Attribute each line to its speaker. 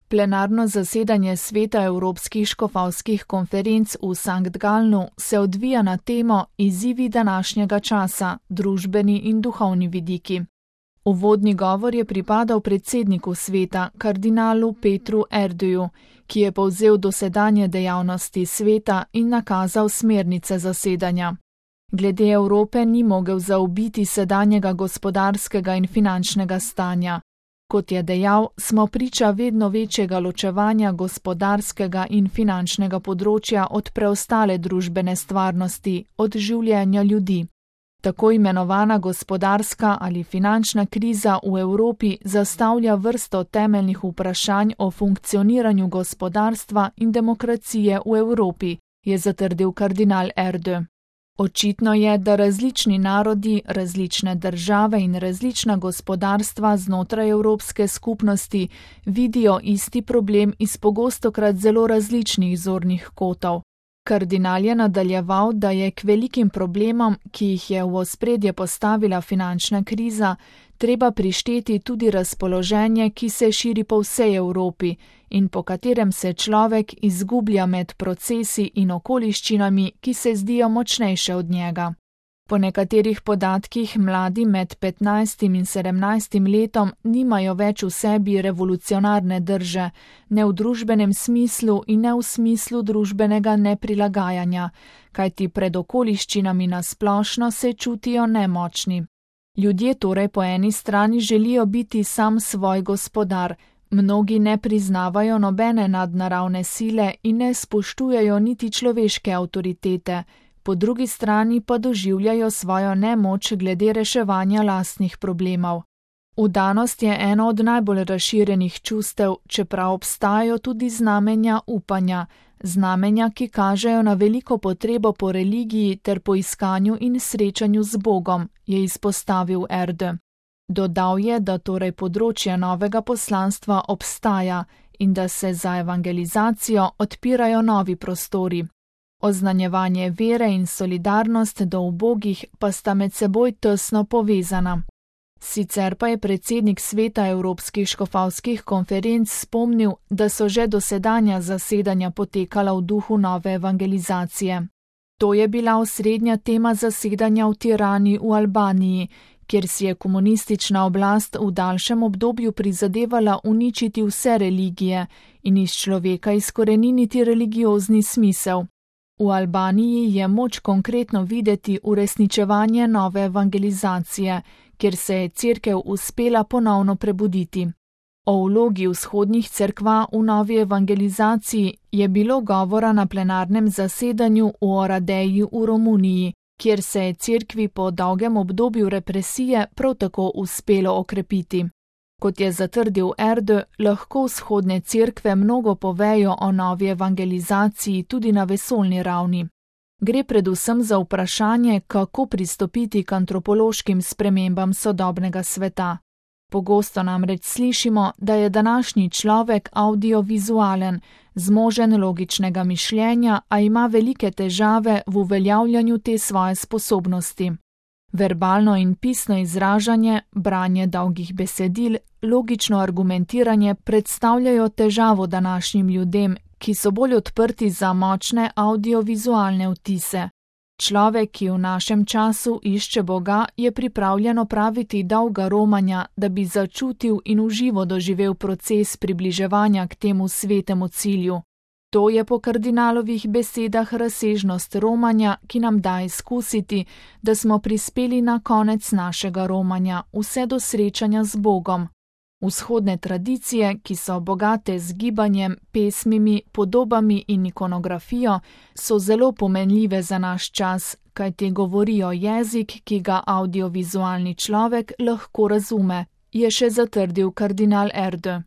Speaker 1: Plenarno zasedanje Sveta evropskih škofovskih konferenc v Sankt Galnu se odvija na temo Izzivi današnjega časa, družbeni in duhovni vidiki. Uvodni govor je pripadal predsedniku sveta, kardinalu Petru Erdoju, ki je povzel dosedanje dejavnosti sveta in nakazal smernice zasedanja. Glede Evrope ni mogel zaobiti sedanjega gospodarskega in finančnega stanja. Kot je dejal, smo priča vedno večjega ločevanja gospodarskega in finančnega področja od preostale družbene stvarnosti, od življenja ljudi. Tako imenovana gospodarska ali finančna kriza v Evropi zastavlja vrsto temeljnih vprašanj o funkcioniranju gospodarstva in demokracije v Evropi, je zatrdil kardinal Erdő. Očitno je, da različni narodi, različne države in različna gospodarstva znotraj Evropske skupnosti vidijo isti problem iz pogostokrat zelo različnih zornih kotov. Kardinal je nadaljeval, da je k velikim problemom, ki jih je v ospredje postavila finančna kriza, treba prišteti tudi razpoloženje, ki se širi po vsej Evropi in po katerem se človek izgublja med procesi in okoliščinami, ki se zdijo močnejše od njega. Po nekaterih podatkih mladi med 15 in 17 letom nimajo več v sebi revolucionarne drže, ne v družbenem smislu in ne v smislu družbenega neprilagajanja, kajti pred okoliščinami nasplošno se čutijo nemočni. Ljudje torej po eni strani želijo biti sam svoj gospodar, mnogi ne priznavajo nobene nadnaravne sile in ne spoštujejo niti človeške avtoritete, po drugi strani pa doživljajo svojo nemoč glede reševanja lastnih problemov. Vdanost je eno od najbolj razširjenih čustev, čeprav obstajajo tudi znamenja upanja, znamenja, ki kažejo na veliko potrebo po religiji ter po iskanju in srečanju z Bogom, je izpostavil Erdő. Dodal je, da torej področje novega poslanstva obstaja in da se za evangelizacijo odpirajo novi prostori. Oznanjevanje vere in solidarnost do ubogih pa sta med seboj tesno povezana. Sicer pa je predsednik Sveta evropskih škofovskih konferenc spomnil, da so že dosedanja zasedanja potekala v duhu nove evangelizacije. To je bila osrednja tema zasedanja v Tirani v Albaniji, kjer si je komunistična oblast v daljšem obdobju prizadevala uničiti vse religije in iz človeka izkoreniniti religiozni smisel. V Albaniji je moč konkretno videti uresničevanje nove evangelizacije, kjer se je cerkev uspela ponovno prebuditi. O vlogi vzhodnih cerkva v novi evangelizaciji je bilo govora na plenarnem zasedanju v Oradeji v Romuniji, kjer se je cerkvi po dolgem obdobju represije prav tako uspelo okrepiti. Kot je zatrdil Erdő, lahko vzhodne cerkve mnogo povejo o novi evangelizaciji tudi na vesoljni ravni. Gre predvsem za vprašanje, kako pristopiti k antropološkim spremembam sodobnega sveta. Pogosto namreč slišimo, da je današnji človek audiovizualen, zmožen logičnega mišljenja, a ima velike težave v uveljavljanju te svoje sposobnosti. Verbalno in pisno izražanje, branje dolgih besedil, logično argumentiranje predstavljajo težavo današnjim ljudem, ki so bolj odprti za močne audiovizualne vtise. Človek, ki v našem času išče Boga, je pripravljen opraviti dolga romanja, da bi začutil in v živo doživel proces približevanja k temu svetemu cilju. To je po kardinalovih besedah razsežnost romanja, ki nam da izkusiti, da smo prispeli na konec našega romanja, vse do srečanja z Bogom. Vzhodne tradicije, ki so bogate z gibanjem, pesmimi, podobami in ikonografijo, so zelo pomenljive za naš čas, kajti govorijo jezik, ki ga audiovizualni človek lahko razume, je še zatrdil kardinal Erdő.